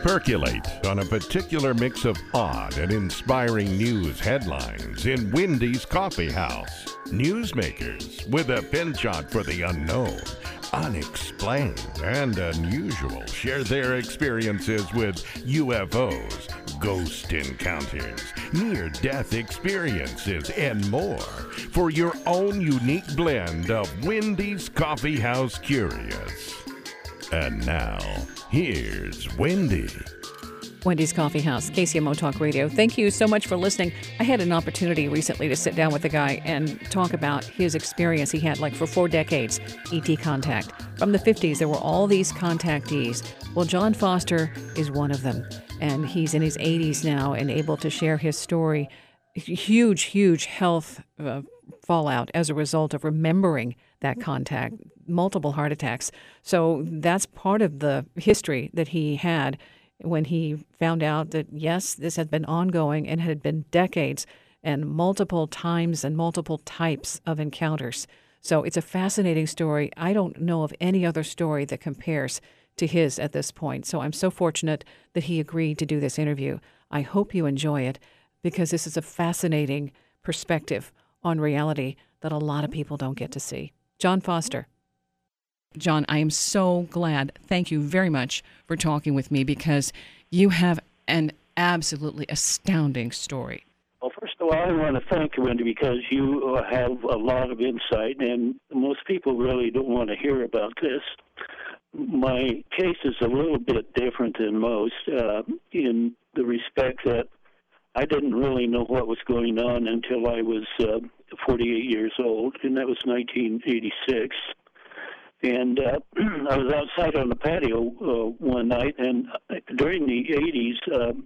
Percolate on a particular mix of odd and inspiring news headlines in Wendy's Coffee House. Newsmakers with a penchant for the unknown, unexplained, and unusual share their experiences with UFOs, ghost encounters, near-death experiences, and more for your own unique blend of Wendy's Coffee House Curious. And now, here's Wendy. Wendy's Coffee House, KCMO Talk Radio. Thank you so much for listening. I had an opportunity recently to sit down with a guy and talk about his experience he had, like for 4 decades, ET contact. From the 50s, there were all these contactees. Well, John Foster is one of them, and he's in his 80s now and able to share his story. Huge health fallout as a result of remembering that contact, multiple heart attacks. So that's part of the history that he had when he found out that, yes, this had been ongoing and had been decades and multiple times and multiple types of encounters. So it's a fascinating story. I don't know of any other story that compares to his at this point. So I'm so fortunate that he agreed to do this interview. I hope you enjoy it because this is a fascinating perspective on reality that a lot of people don't get to see. John Foster. John, I am so glad. Thank you very much for talking with me because you have an absolutely astounding story. Well, first of all, I want to thank you, Wendy, because you have a lot of insight, and most people really don't want to hear about this. My case is a little bit different than most in the respect that I didn't really know what was going on until I was 48 years old, and that was 1986. And I was outside on the patio one night, and during the 80s,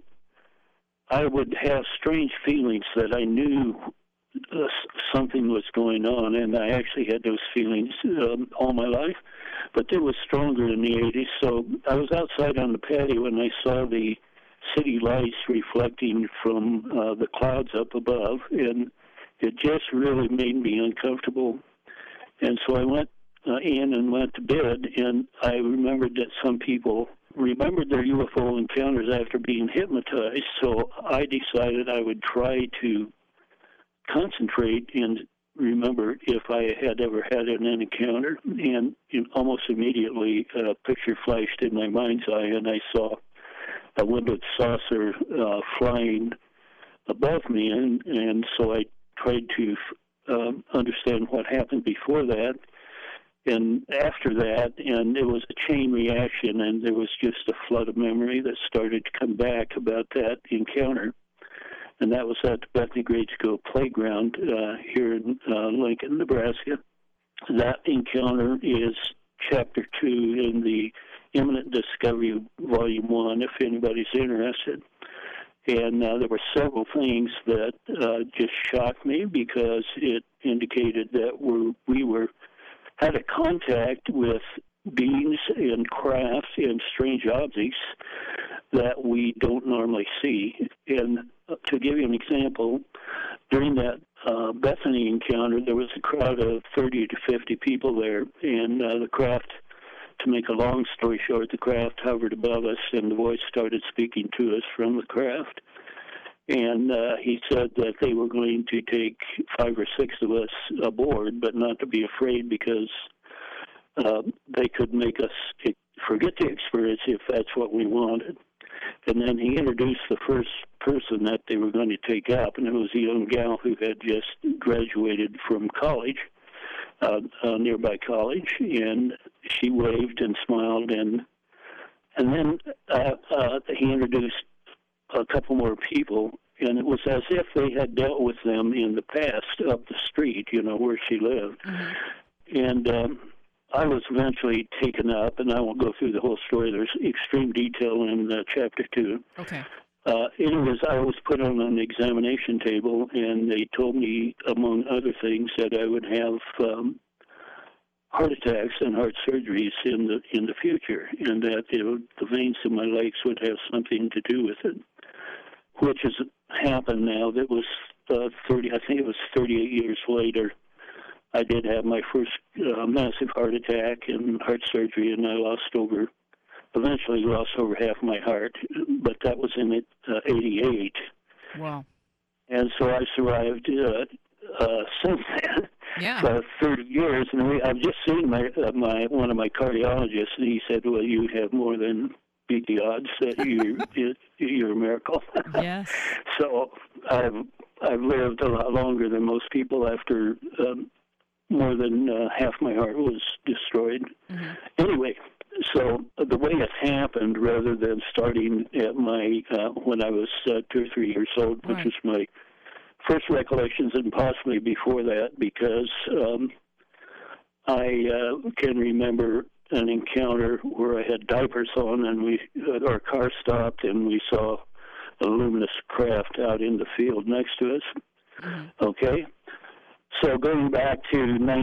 I would have strange feelings that I knew something was going on, and I actually had those feelings all my life, but they were stronger in the 80s. So I was outside on the patio, and I saw the city lights reflecting from the clouds up above, and it just really made me uncomfortable. And so I went in and went to bed, and I remembered that some people remembered their UFO encounters after being hypnotized, so I decided I would try to concentrate and remember if I had ever had an encounter, and almost immediately a picture flashed in my mind's eye, and I saw a windowed saucer flying above me, and so I tried to understand what happened before that. And after that, and it was a chain reaction, and there was just a flood of memory that started to come back about that encounter. And that was at the Bethany Grade School playground here in Lincoln, Nebraska. That encounter is Chapter 2 in the Imminent Discovery Volume 1, if anybody's interested. And there were several things that just shocked me because it indicated that we had a contact with beings and crafts and strange objects that we don't normally see. And to give you an example, during that Bethany encounter, there was a crowd of 30 to 50 people there, and the craft, to make a long story short, the craft hovered above us, and the voice started speaking to us from the craft. And he said that they were going to take 5 or 6 of us aboard, but not to be afraid because they could make us forget the experience if that's what we wanted. And then he introduced the first person that they were going to take up, and it was a young gal who had just graduated from college, a nearby college, and she waved and smiled, and then he introduced a couple more people, and it was as if they had dealt with them in the past up the street, where she lived. Mm-hmm. And I was eventually taken up, and I won't go through the whole story. There's extreme detail in Chapter 2. Okay. I was put on an examination table, and they told me, among other things, that I would have heart attacks and heart surgeries in the future, and that the veins in my legs would have something to do with it, which has happened now. That was 38 years later. I did have my first massive heart attack and heart surgery, and I lost over eventually lost over half my heart, but that was in 88. Wow. And so I survived since then for 30 years. And I've just seen one of my cardiologists, and he said, well, you have more than beat the odds that you're a miracle. Yes. So I've lived a lot longer than most people after more than half my heart was destroyed. Mm-hmm. Anyway, so the way it happened, rather than starting at my when I was 2 or 3 years old, which was my first recollections, and possibly before that, because I can remember an encounter where I had diapers on, and our car stopped, and we saw a luminous craft out in the field next to us. Mm-hmm. Okay, so going back to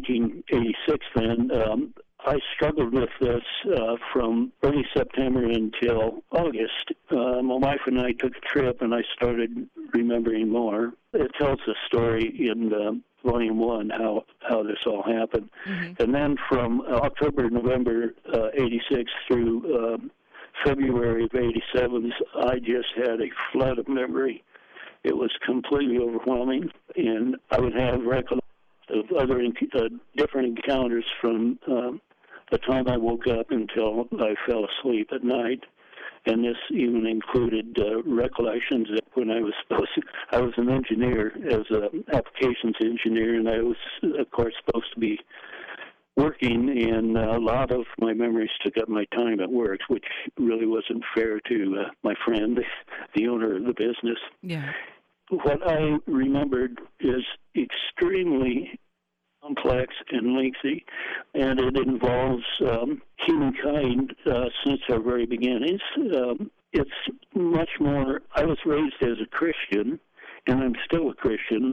1986, then I struggled with this from early September until August. My wife and I took a trip, and I started remembering more. It tells the story in Volume 1 how this all happened. Mm-hmm. And then from October, November 86 through February of 87, I just had a flood of memory. It was completely overwhelming, and I would have recollections of other different encounters from the time I woke up until I fell asleep at night. And this even included recollections that when I was an engineer, as an applications engineer, and I was, of course, supposed to be working, and a lot of my memories took up my time at work, which really wasn't fair to my friend, the owner of the business. Yeah. What I remembered is extremely complex and lengthy, and it involves humankind since our very beginnings. It's much more. I was raised as a Christian, and I'm still a Christian.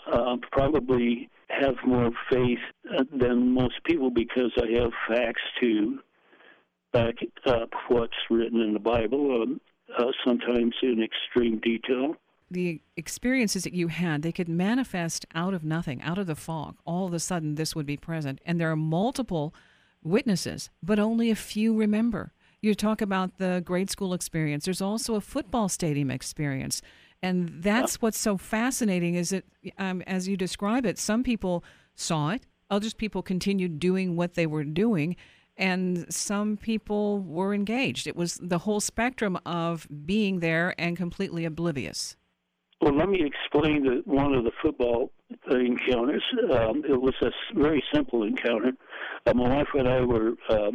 Probably have more faith than most people because I have facts to back up what's written in the Bible, sometimes in extreme detail. The experiences that you had, they could manifest out of nothing, out of the fog. All of a sudden, this would be present. And there are multiple witnesses, but only a few remember. You talk about the grade school experience. There's also a football stadium experience. And that's what's so fascinating is that, as you describe it, some people saw it, other people continued doing what they were doing, and some people were engaged. It was the whole spectrum of being there and completely oblivious. Well, let me explain one of the football encounters. It was a very simple encounter. My wife and I were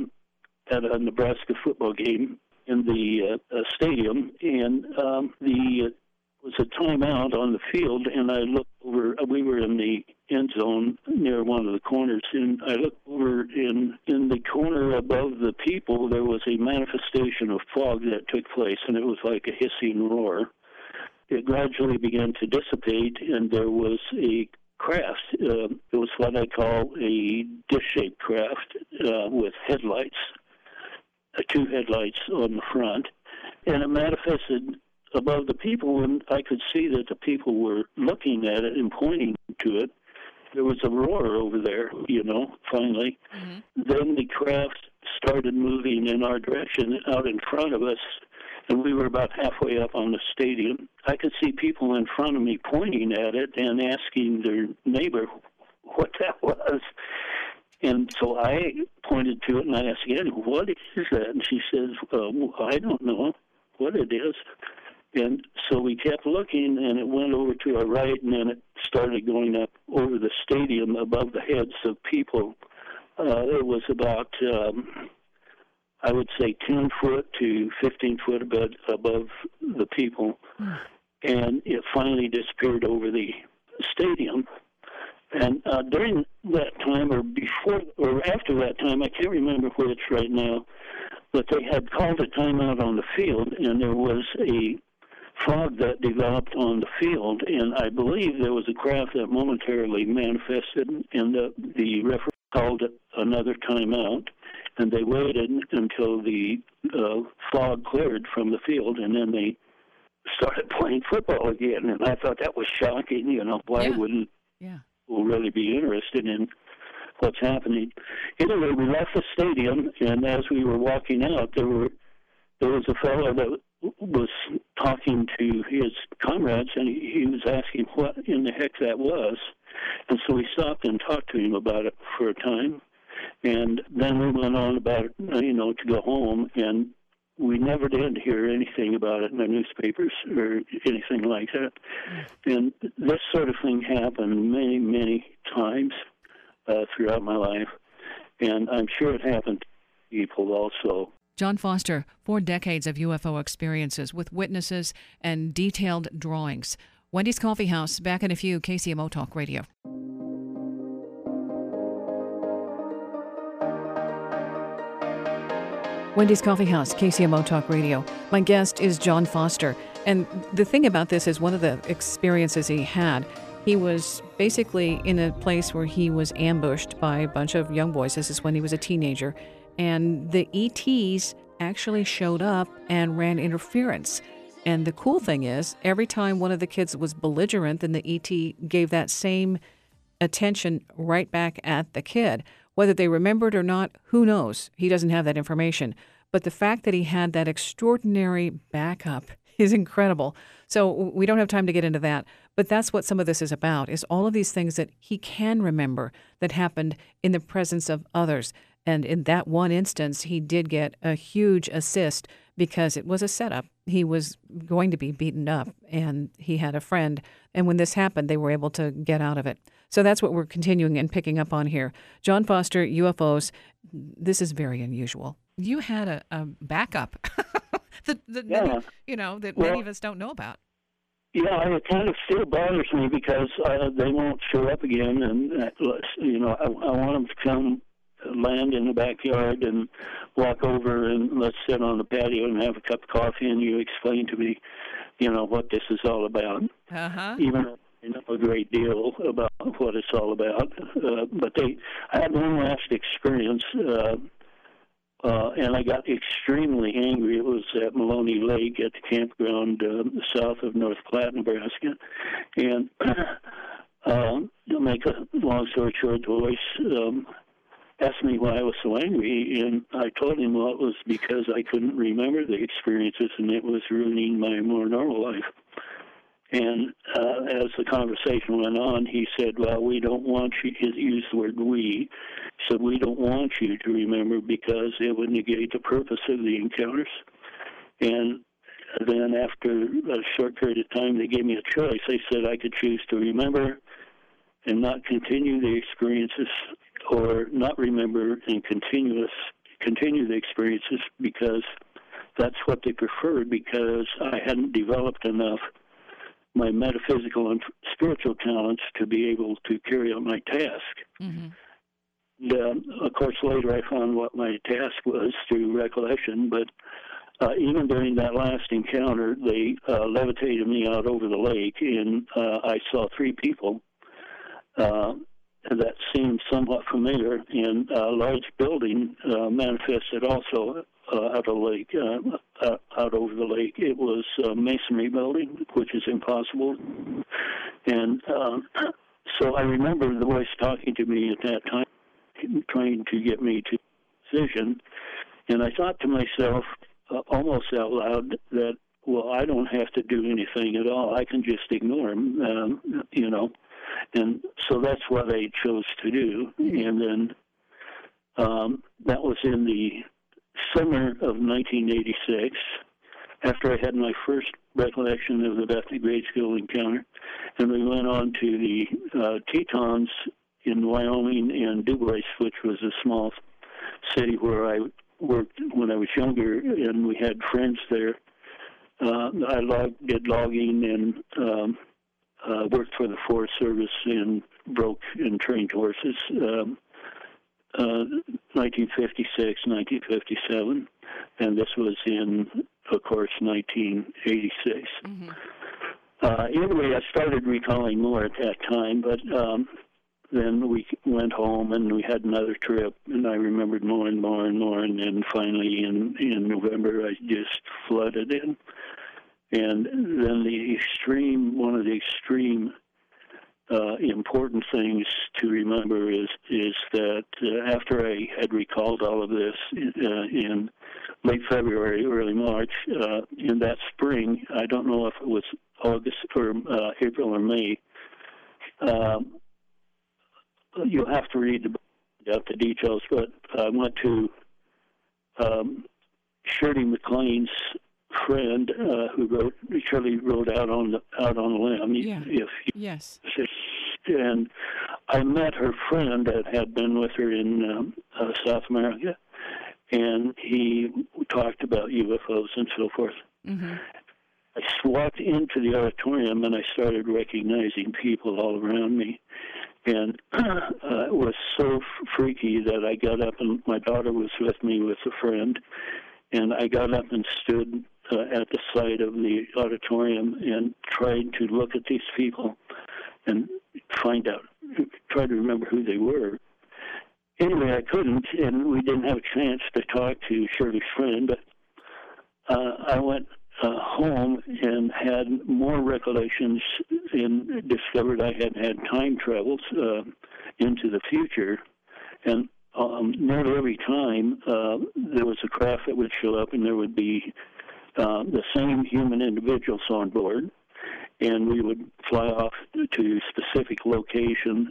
at a Nebraska football game in the stadium, and it was a timeout on the field, and I looked over. We were in the end zone near one of the corners, and I looked over in the corner above the people. There was a manifestation of fog that took place, and it was like a hissing roar. It gradually began to dissipate, and there was a craft. It was what I call a dish-shaped craft with headlights, 2 headlights on the front, and it manifested above the people, and I could see that the people were looking at it and pointing to it. There was a roar over there, finally. Mm-hmm. Then the craft started moving in our direction out in front of us, and we were about halfway up on the stadium. I could see people in front of me pointing at it and asking their neighbor what that was. And so I pointed to it, and I asked again, what is that? And she says, I don't know what it is. And so we kept looking, and it went over to our right, and then it started going up over the stadium above the heads of people. It was about, I would say, 10 foot to 15 foot above the people. And it finally disappeared over the stadium. And during that time, or before or after that time, I can't remember which right now, but they had called a timeout on the field, and there was a fog that developed on the field, and I believe there was a craft that momentarily manifested, and the referee called it another timeout, and they waited until the fog cleared from the field, and then they started playing football again. And I thought that was shocking. Why wouldn't people really be interested in what's happening? Anyway, we left the stadium, and as we were walking out, there were there was a fellow that was talking to his comrades, and he was asking what in the heck that was. And so we stopped and talked to him about it for a time. And then we went on about, to go home, and we never did hear anything about it in the newspapers or anything like that. And this sort of thing happened many, many times throughout my life, and I'm sure it happened to people also. John Foster, 4 decades of UFO experiences with witnesses and detailed drawings. Wendy's Coffee House, back in a few, KCMO Talk Radio. Wendy's Coffee House, KCMO Talk Radio. My guest is John Foster. And the thing about this is one of the experiences he had, he was basically in a place where he was ambushed by a bunch of young boys. This is when he was a teenager. And the ETs actually showed up and ran interference. And the cool thing is, every time one of the kids was belligerent, then the ET gave that same attention right back at the kid. Whether they remembered or not, who knows? He doesn't have that information. But the fact that he had that extraordinary backup is incredible. So we don't have time to get into that. But that's what some of this is about, is all of these things that he can remember that happened in the presence of others. And in that one instance, he did get a huge assist because it was a setup. He was going to be beaten up, and he had a friend. And when this happened, they were able to get out of it. So that's what we're continuing and picking up on here. John Foster, UFOs, this is very unusual. You had a backup that many of us don't know about. Yeah, it kind of still bothers me because they won't show up again, and I want them to come land in the backyard and walk over and let's sit on the patio and have a cup of coffee, and you explain to me, what this is all about. Even though I know a great deal about what it's all about, but I had one last experience. And I got extremely angry. It was at Maloney Lake at the campground south of North Platte, Nebraska. And to make a long story short, the voice asked me why I was so angry, and I told him, well, it was because I couldn't remember the experiences, and it was ruining my more normal life. And as the conversation went on, he said, well, we don't want you, he used the word we, he said, we don't want you to remember because it would negate the purpose of the encounters. And then after a short period of time, they gave me a choice. They said I could choose to remember and not continue the experiences, or not remember and continue the experiences, because that's what they preferred, because I hadn't developed enough my metaphysical and spiritual talents to be able to carry out my task. Mm-hmm. And, of course, later I found what my task was through recollection, but even during that last encounter, they levitated me out over the lake, and I saw 3 people that seemed somewhat familiar, and a large building manifested also out of the lake, out over the lake. It was a masonry building, which is impossible. And so I remember the voice talking to me at that time, trying to get me to decision. And I thought to myself, almost out loud, that, well, I don't have to do anything at all. I can just ignore him, And so that's what I chose to do. And then that was in the summer of 1986, after I had my first recollection of the Bethany grade school encounter. And we went on to the Tetons in Wyoming and DuBois, which was a small city where I worked when I was younger, and we had friends there. I did logging and worked for the Forest Service and broke and trained horses. 1956, 1957, and this was in, of course, 1986. Mm-hmm. Anyway, I started recalling more at that time, but then we went home and we had another trip, and I remembered more and more and more, and then finally in November I just flooded in. And then one of the extreme important things to remember is that after I had recalled all of this, and late February, early March. In that spring, I don't know if it was August or April or May. You'll have to read the details, but I went to Shirley MacLaine's friend who Shirley wrote Out on a Limb. Yeah. Yes. And I met her friend that had been with her in South America, and he talked about UFOs and so forth. Mm-hmm. I walked into the auditorium and I started recognizing people all around me. And it was so freaky that I got up, and my daughter was with me with a friend, and I got up and stood at the side of the auditorium and tried to look at these people and try to remember who they were. Anyway, I couldn't, and we didn't have a chance to talk to Shirley's friend, but I went home and had more recollections and discovered I had time travels into the future. And nearly every time there was a craft that would show up and there would be the same human individuals on board. And we would fly off to specific locations,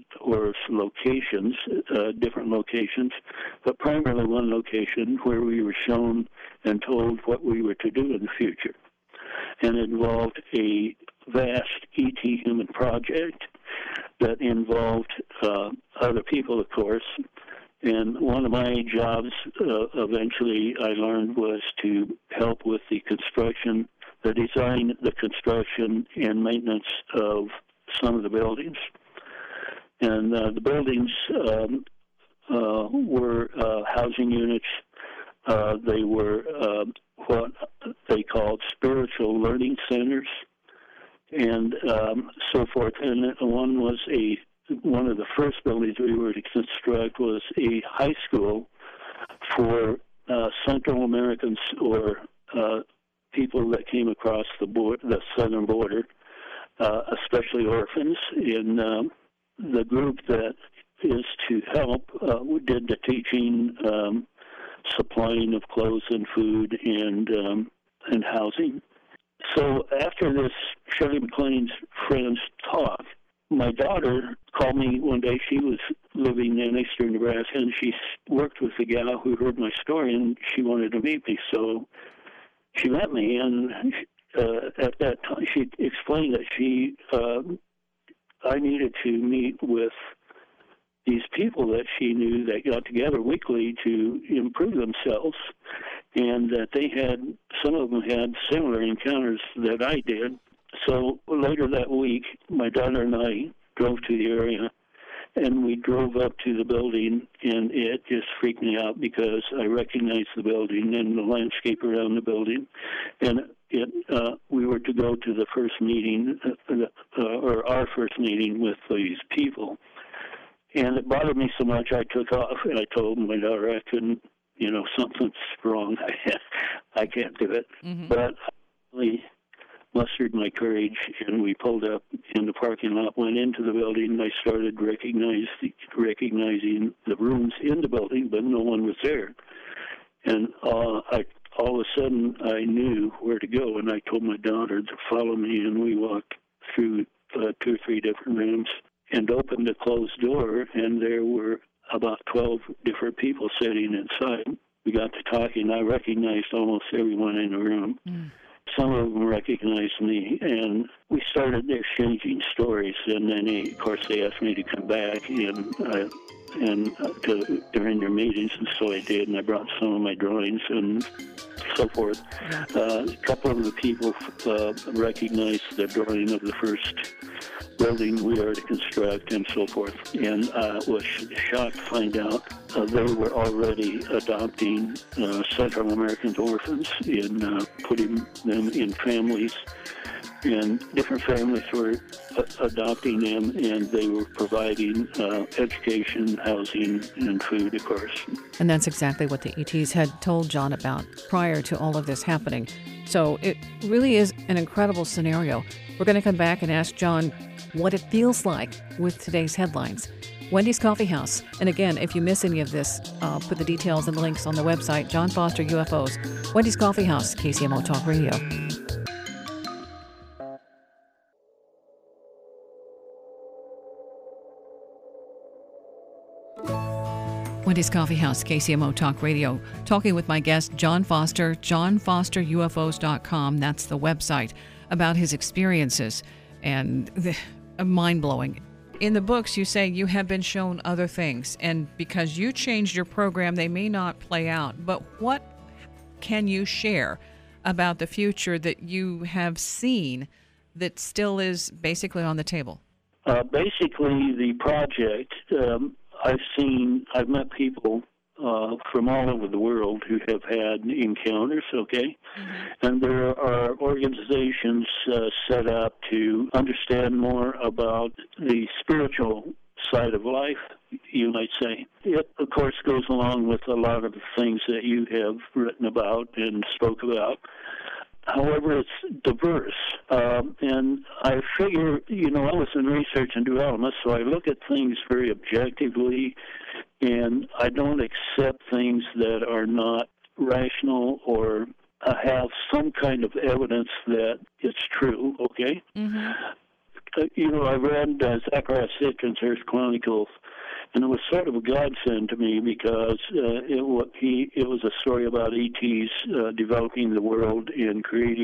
different locations, but primarily one location where we were shown and told what we were to do in the future. And it involved a vast ET human project that involved other people, of course. And one of my jobs eventually I learned was to help with the construction, the design, the construction, and maintenance of some of the buildings. And the buildings were housing units. They were what they called spiritual learning centers, and so forth. And one of the first buildings we were to construct was a high school for Central Americans or people that came across the southern border, especially orphans. And the group that is to help did the teaching, supplying of clothes and food and housing. So after this Shirley MacLaine's friends talk, my daughter called me one day. She was living in eastern Nebraska, and she worked with the gal who heard my story, and she wanted to meet me. So she met me, and at that time she explained that I needed to meet with these people that she knew that got together weekly to improve themselves, and that some of them had similar encounters that I did. So later that week, my daughter and I drove to the area, and we drove up to the building, and it just freaked me out because I recognized the building and the landscape around the building, and we were to go to the first meeting, or our first meeting with these people. And it bothered me so much I took off, and I told my daughter I couldn't, something's wrong. I can't do it. Mm-hmm. But I mustered my courage, and we pulled up in the parking lot, went into the building, and I started recognizing the rooms in the building, but no one was there. And all of a sudden, I knew where to go, and I told my daughter to follow me, and we walked through 2 or 3 different rooms and opened a closed door, and there were about 12 different people sitting inside. We got to talking. I recognized almost everyone in the room. Mm. Some of them recognized me, and we started exchanging stories. And then, of course, they asked me to come back during their meetings, and so I did. And I brought some of my drawings and so forth. Yeah. A couple of the people recognized the drawing of the first building we are to construct and so forth, and was shocked to find out they were already adopting Central American orphans and putting them in families, and different families were adopting them, and they were providing education, housing, and food, of course. And that's exactly what the ETs had told John about prior to all of this happening. So it really is an incredible scenario. We're going to come back and ask John what it feels like with today's headlines. Wendy's Coffee House. And again, if you miss any of this, I'll put the details and links on the website. John Foster UFOs. Wendy's Coffee House, KCMO Talk Radio. Wendy's Coffee House, KCMO Talk Radio. Talking with my guest, John Foster, johnfosterufos.com. That's the website, about his experiences, and mind-blowing. In the books, you say you have been shown other things, and because you changed your program, they may not play out. But what can you share about the future that you have seen that still is basically on the table? Basically, the project, I've met people from all over the world who have had encounters, okay? Mm-hmm. And there are organizations set up to understand more about the spiritual side of life, you might say. It, of course, goes along with a lot of the things that you have written about and spoke about. However, it's diverse, and I figure, I was in research and development, so I look at things very objectively, and I don't accept things that are not rational or have some kind of evidence that it's true, okay? Mm-hmm. I read Zacharias Sitchin's Earth Chronicles, and it was sort of a godsend to me because it was a story about ETs developing the world and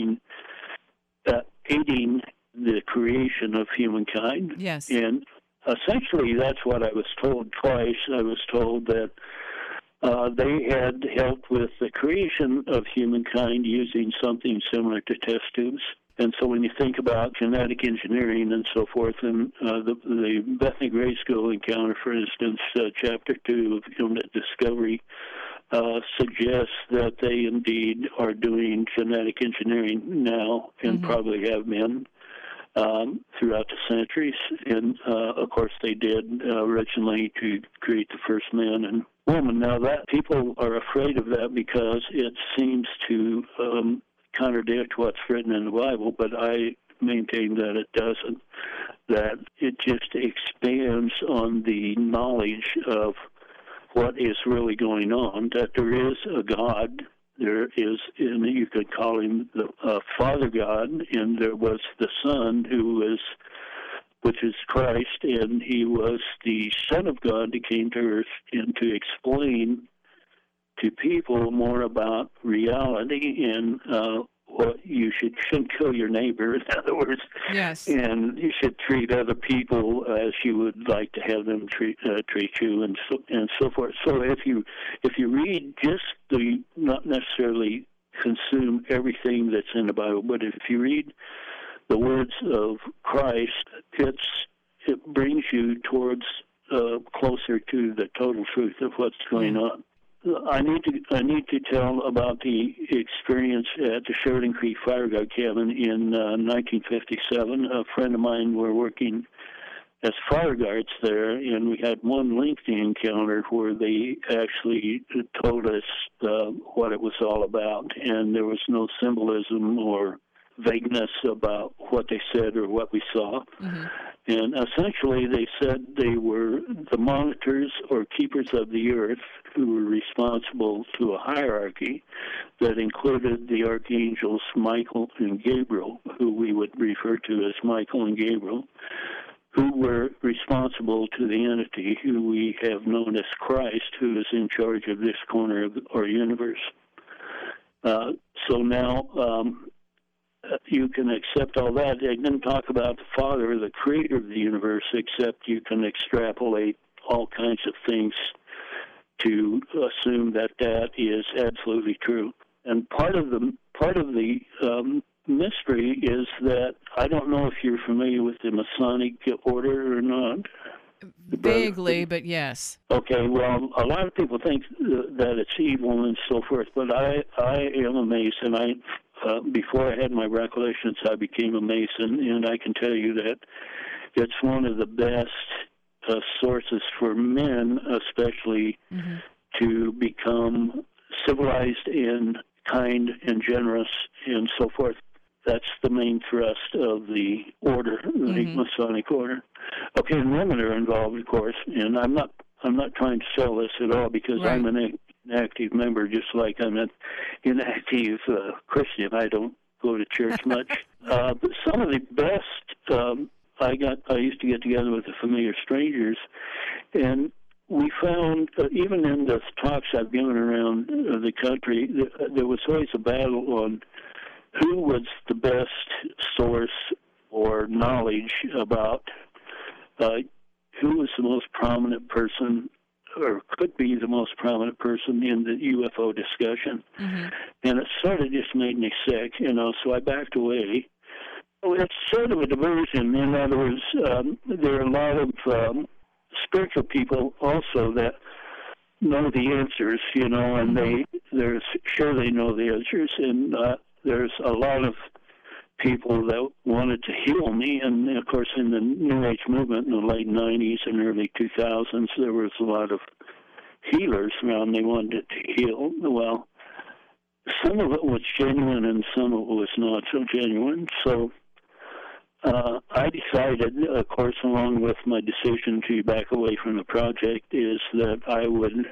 aiding the creation of humankind. Yes. And essentially that's what I was told twice. I was told that they had helped with the creation of humankind using something similar to test tubes. And so when you think about genetic engineering and so forth, and the Bethany Grade School encounter, for instance, Chapter 2 of Human Discovery, suggests that they indeed are doing genetic engineering now and mm-hmm. probably have been throughout the centuries. And, of course, they did originally to create the first man and woman. Now, that people are afraid of that because it seems to contradict what's written in the Bible, but I maintain that it doesn't, that it just expands on the knowledge of what is really going on, that there is a God, there is, and you could call him the Father God, and there was the Son which is Christ, and he was the Son of God that came to earth and to explain to people more about reality and what you shouldn't kill your neighbor, in other words. Yes. And you should treat other people as you would like to have them treat you, and so forth. So if you read not necessarily consume everything that's in the Bible, but if you read the words of Christ, it brings you towards closer to the total truth of what's going on. I need to tell about the experience at the Sheridan Creek Fire Guard Cabin in 1957. A friend of mine were working as fire guards there, and we had one lengthy encounter where they actually told us what it was all about, and there was no symbolism or vagueness about what they said or what we saw. Mm-hmm. And essentially they said they were the monitors or keepers of the earth who were responsible to a hierarchy that included the archangels Michael and Gabriel, who we would refer to as Michael and Gabriel, who were responsible to the entity who we have known as Christ, who is in charge of this corner of our universe. So now you can accept all that. They didn't talk about the Father, the creator of the universe, except you can extrapolate all kinds of things to assume that that is absolutely true. And part of the mystery is that I don't know if you're familiar with the Masonic order or not. Vaguely, but yes. Okay, well, a lot of people think that it's evil and so forth, but I am a Mason. Before I had my recollections, I became a Mason, and I can tell you that it's one of the best sources for men, especially, mm-hmm. to become civilized and kind and generous and so forth. That's the main main thrust of the order, the Masonic order. Okay, and women are involved, of course, and I'm not trying to sell this at all because right. I'm an active member, just like I'm an inactive Christian. I don't go to church much. But some of the best I used to get together with the Familiar Strangers, and we found, even in the talks I've given around the country, there was always a battle on who was the best source or knowledge about who was the most prominent person or could be the most prominent person in the UFO discussion. Mm-hmm. And it sort of just made me sick, so I backed away. It's sort of a diversion. In other words, there are a lot of spiritual people also that know the answers, and they're sure they know the answers, and there's a lot of people that wanted to heal me, and of course in the New Age movement in the late 90s and early 2000s, there was a lot of healers around. They wanted to heal. Well, some of it was genuine and some of it was not so genuine, so I decided, of course, along with my decision to back away from the project, is that I would,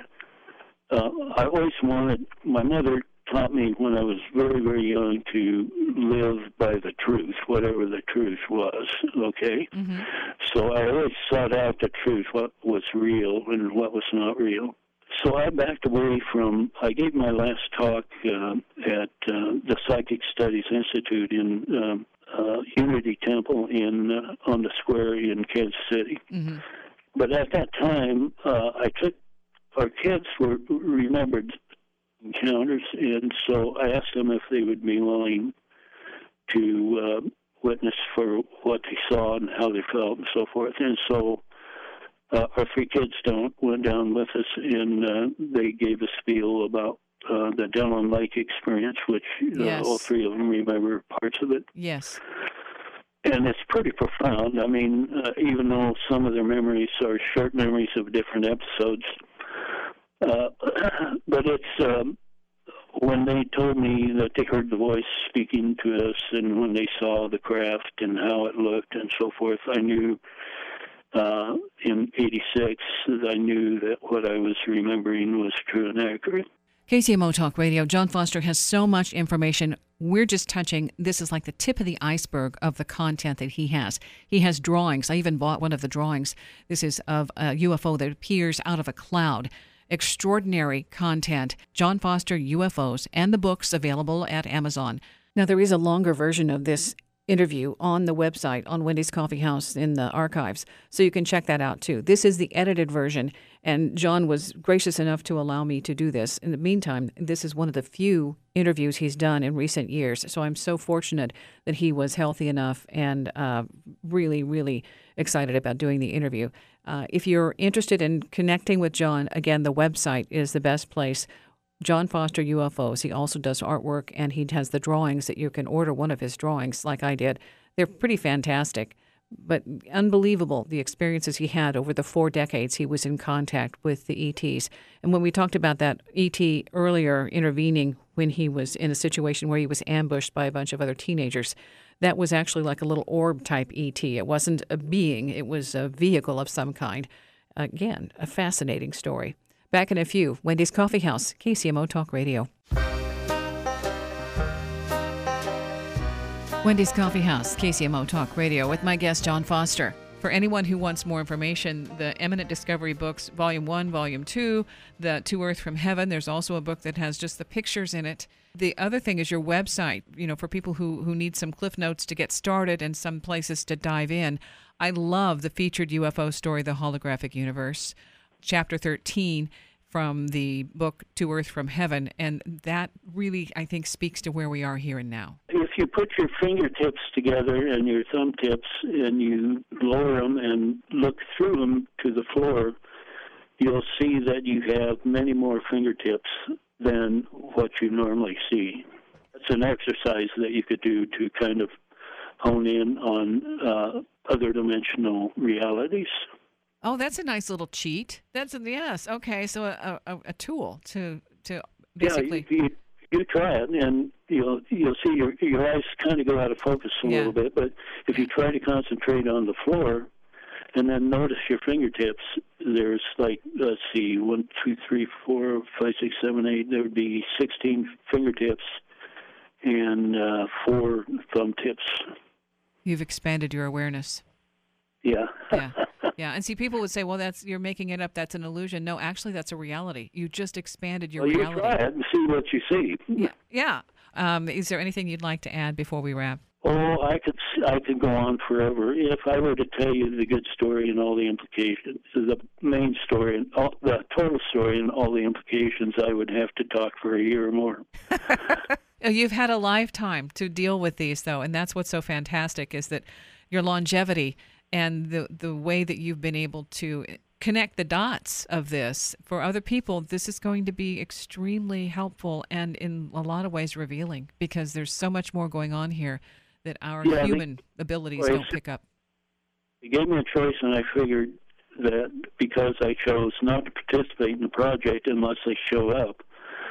I always wanted, my mother taught me when I was very, very young to live by the truth, whatever the truth was, okay? Mm-hmm. So I always sought out the truth, what was real and what was not real. So I backed away from, I gave my last talk at the Psychic Studies Institute in Unity Temple on the square in Kansas City. Mm-hmm. But at that time, our kids remembered encounters, and so I asked them if they would be willing to witness for what they saw and how they felt and so forth. And so our three kids went down with us, and they gave a spiel about the Dillon Lake experience, which yes. All three of them remember parts of it. Yes. And it's pretty profound. I mean, even though some of their memories are short memories of different episodes, but it's when they told me that they heard the voice speaking to us, and when they saw the craft and how it looked and so forth, I knew in '86 that I knew that what I was remembering was true and accurate. KCMO Talk Radio. John Foster has so much information. We're just touching, this is like the tip of the iceberg of the content that he has. He has drawings. I even bought one of the drawings. This is of a UFO that appears out of a cloud. Extraordinary content. John Foster, UFOs, and the books available at Amazon. Now, there is a longer version of this interview on the website, on Wendy's Coffee House in the archives, so you can check that out too. This is the edited version, and John was gracious enough to allow me to do this. In the meantime, this is one of the few interviews he's done in recent years, so I'm so fortunate that he was healthy enough and really, really excited about doing the interview. If you're interested in connecting with John, again, the website is the best place. John Foster UFOs. He also does artwork, and he has the drawings that you can order one of his drawings, like I did. They're pretty fantastic, but unbelievable, the experiences he had over the 4 decades he was in contact with the ETs. And when we talked about that ET earlier intervening when he was in a situation where he was ambushed by a bunch of other teenagers, that was actually like a little orb-type ET. It wasn't a being. It was a vehicle of some kind. Again, a fascinating story. Back in a few. Wendy's Coffee House, KCMO Talk Radio. Wendy's Coffee House, KCMO Talk Radio, with my guest, John Foster. For anyone who wants more information, the Eminent Discovery books, Volume 1, Volume 2, the To Earth from Heaven. There's also a book that has just the pictures in it. The other thing is your website, for people who need some cliff notes to get started and some places to dive in. I love the featured UFO story, The Holographic Universe. Chapter 13 from the book To Earth from Heaven, and that really, I think, speaks to where we are here and now. If you put your fingertips together and your thumb tips and you lower them and look through them to the floor, you'll see that you have many more fingertips than what you normally see. It's an exercise that you could do to kind of hone in on other dimensional realities. Oh, that's a nice little cheat. Yes. Okay, so a tool to basically. Yeah, You try it, and you'll see your eyes kind of go out of focus a little bit. But if you try to concentrate on the floor, and then notice your fingertips, there's like, let's see, 1, 2, 3, 4, 5, 6, 7, 8. There would be 16 fingertips and 4 thumb tips. You've expanded your awareness. Yeah. Yeah. And see, people would say, well, you're making it up. That's an illusion. No, actually, that's a reality. You just expanded your reality. You try it and see what you see. Yeah. Is there anything you'd like to add before we wrap? Oh, I could go on forever. If I were to tell you the good story and all the implications, the main story and the total story and all the implications, I would have to talk for a year or more. You've had a lifetime to deal with these, though, and that's what's so fantastic is that your longevity and the way that you've been able to connect the dots of this for other people, this is going to be extremely helpful and in a lot of ways revealing, because there's so much more going on here that our human abilities don't pick up. They gave me a choice, and I figured that because I chose not to participate in the project unless they show up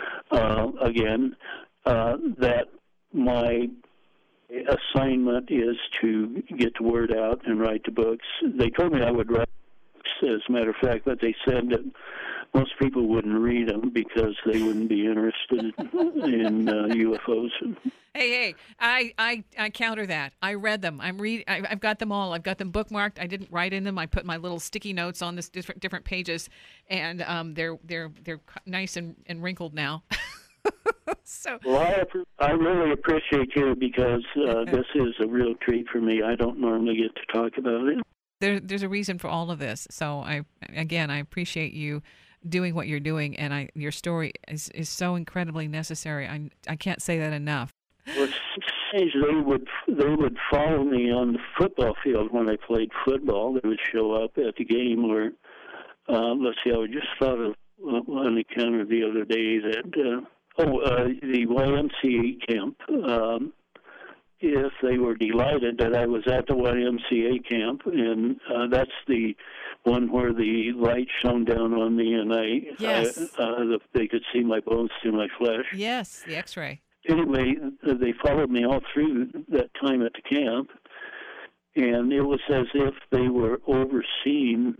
again, that my assignment is to get the word out and write the books. They told me I would write books, as a matter of fact, but they said that most people wouldn't read them because they wouldn't be interested in UFOs. Hey, I counter that. I read them. I've got them all. I've got them bookmarked. I didn't write in them. I put my little sticky notes on this different pages, and they're nice and wrinkled now. So. Well, I really appreciate you because this is a real treat for me. I don't normally get to talk about it. There's a reason for all of this. So I appreciate you doing what you're doing, and your story is so incredibly necessary. I can't say that enough. Well, it's strange. They would follow me on the football field when I played football. They would show up at the game where, let's see, I just thought of an encounter the other day that, the YMCA camp. If they were delighted that I was at the YMCA camp, and that's the one where the light shone down on me, and they could see my bones through my flesh. Yes, the X-ray. Anyway, they followed me all through that time at the camp, and it was as if they were overseeing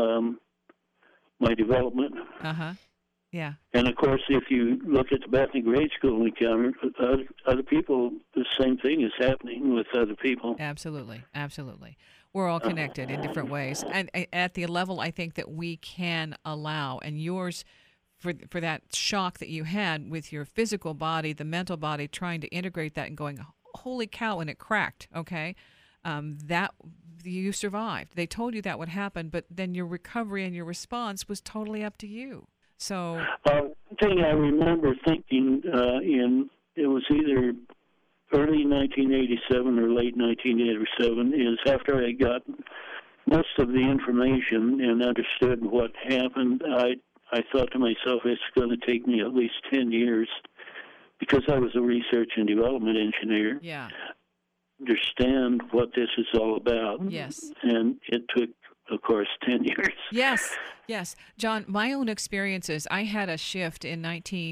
my development. Yeah. And of course, if you look at the Bethany Grade School encounter, other people, the same thing is happening with other people. Absolutely. We're all connected in different ways. And at the level I think that we can allow, and yours, for that shock that you had with your physical body, the mental body, trying to integrate that and going, holy cow, and it cracked, okay? That you survived. They told you that would happen, but then your recovery and your response was totally up to you. So, one thing I remember thinking it was either early 1987 or late 1987 is after I got most of the information and understood what happened, I thought to myself, it's going to take me at least 10 years because I was a research and development engineer. Yeah. Understand what this is all about. Yes. And it took, of course, 10 years. Yes. John, my own experiences, I had a shift in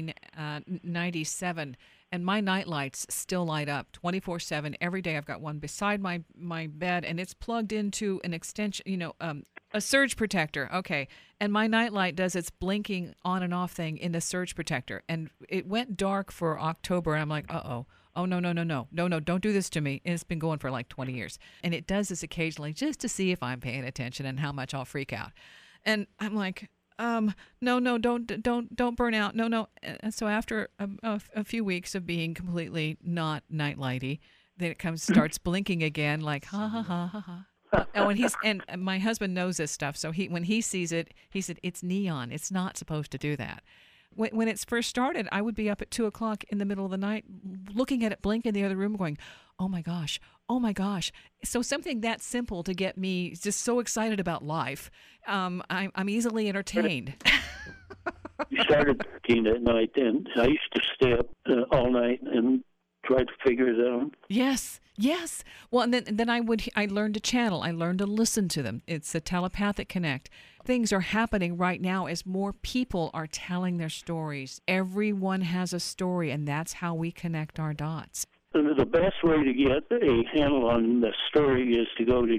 1997, and my night lights still light up 24/7. Every day I've got one beside my bed, and it's plugged into an extension, a surge protector. Okay. And my night light does its blinking on and off thing in the surge protector. And it went dark for October, and I'm like, uh-oh. Oh, no, don't do this to me. And it's been going for like 20 years. And it does this occasionally just to see if I'm paying attention and how much I'll freak out. And I'm like, no, don't burn out. No. And so after a few weeks of being completely not nightlighty, then it starts blinking again like, ha, ha, ha, ha, ha. Oh, and my husband knows this stuff. So when he sees it, he said, it's neon. It's not supposed to do that. When it's first started, I would be up at 2 o'clock in the middle of the night looking at it blink in the other room going, oh my gosh. So something that simple to get me just so excited about life. I'm easily entertained. You started working at night, and I used to stay up all night and try to figure it out? Yes. Well, and then I learned to channel. I learned to listen to them. It's a telepathic connect. Things are happening right now as more people are telling their stories. Everyone has a story, and that's how we connect our dots. The best way to get a handle on the story is to go to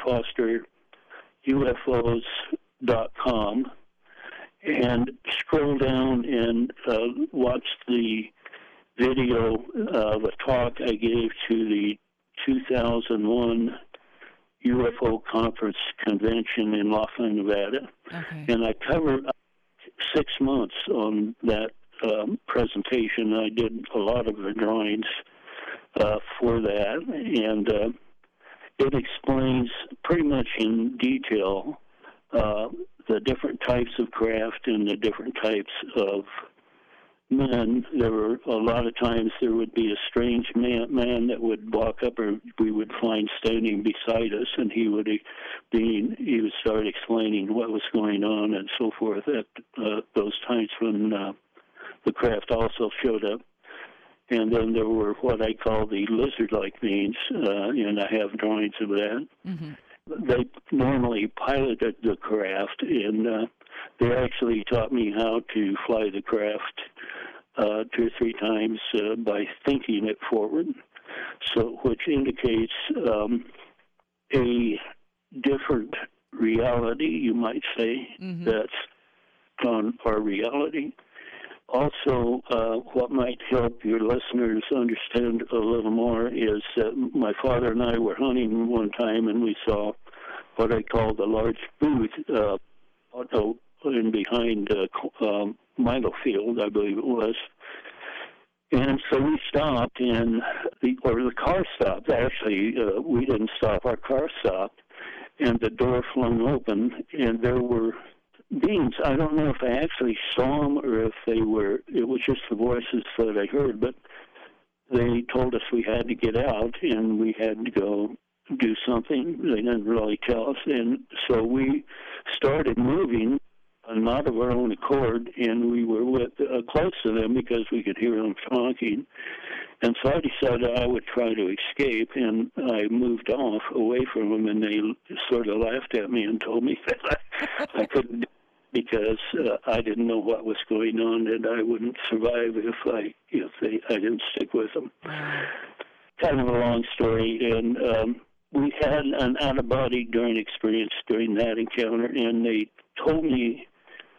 johnfosterufos.com and scroll down and watch the video of a talk I gave to the 2001 UFO Conference Convention in Laughlin, Nevada. Okay. And I covered 6 months on that presentation. I did a lot of the drawings for that, and it explains pretty much in detail the different types of craft and the different types of men. There were a lot of times there would be a strange man that would walk up, or we would find standing beside us, and he would start explaining what was going on and so forth. At those times when the craft also showed up. And then there were what I call the lizard-like beings, and I have drawings of that. Mm-hmm. They normally piloted the craft, and they actually taught me how to fly the craft 2 or 3 times by thinking it forward, so which indicates a different reality, you might say, mm-hmm. that's on our reality. Also, what might help your listeners understand a little more is that my father and I were hunting one time, and we saw what I call the large booth in behind Milo Field, I believe it was. And so we stopped, and the car stopped. Actually, we didn't stop. Our car stopped, and the door flung open, and there were beings. I don't know if I actually saw them or if it was just the voices that I heard, but they told us we had to get out and we had to go do something. They didn't really tell us. And so we started moving, not of our own accord, and we were close to them because we could hear them talking. And so I decided I would try to escape, and I moved off away from them, and they sort of laughed at me and told me that I couldn't, because I didn't know what was going on, and I wouldn't survive if I didn't stick with them. Kind of a long story, and we had an out-of-body experience during that encounter, and they showed me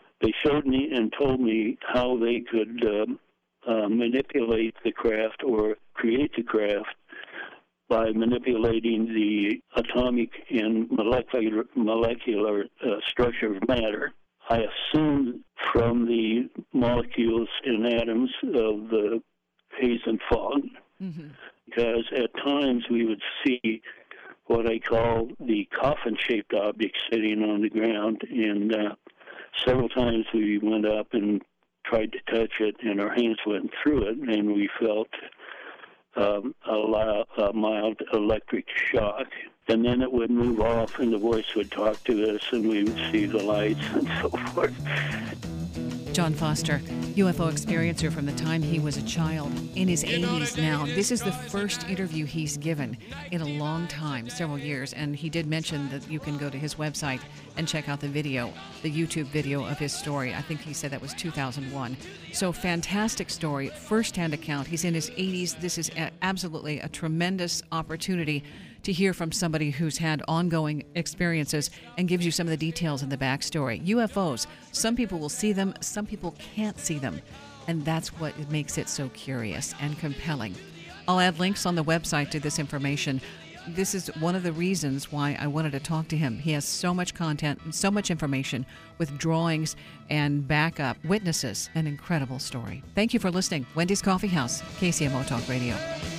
and told me how they could manipulate the craft or create the craft by manipulating the atomic and molecular structure of matter. I assume from the molecules and atoms of the haze and fog, mm-hmm. because at times we would see what I call the coffin-shaped object sitting on the ground, and several times we went up and tried to touch it, and our hands went through it, and we felt a mild electric shock. And then it would move off, and the voice would talk to us, and we would see the lights and so forth. John Foster, UFO experiencer from the time he was a child, in his 80s now. This is the first interview he's given in a long time, several years, and he did mention that you can go to his website and check out the video, the YouTube video of his story. I think he said that was 2001. So fantastic story, first-hand account. He's in his 80s. This is absolutely a tremendous opportunity to hear from somebody who's had ongoing experiences and gives you some of the details in the backstory. UFOs, some people will see them, some people can't see them, and that's what makes it so curious and compelling. I'll add links on the website to this information. This is one of the reasons why I wanted to talk to him. He has so much content and so much information with drawings and backup witnesses. An incredible story. Thank you for listening. Wendy's Coffee House, KCMO Talk Radio.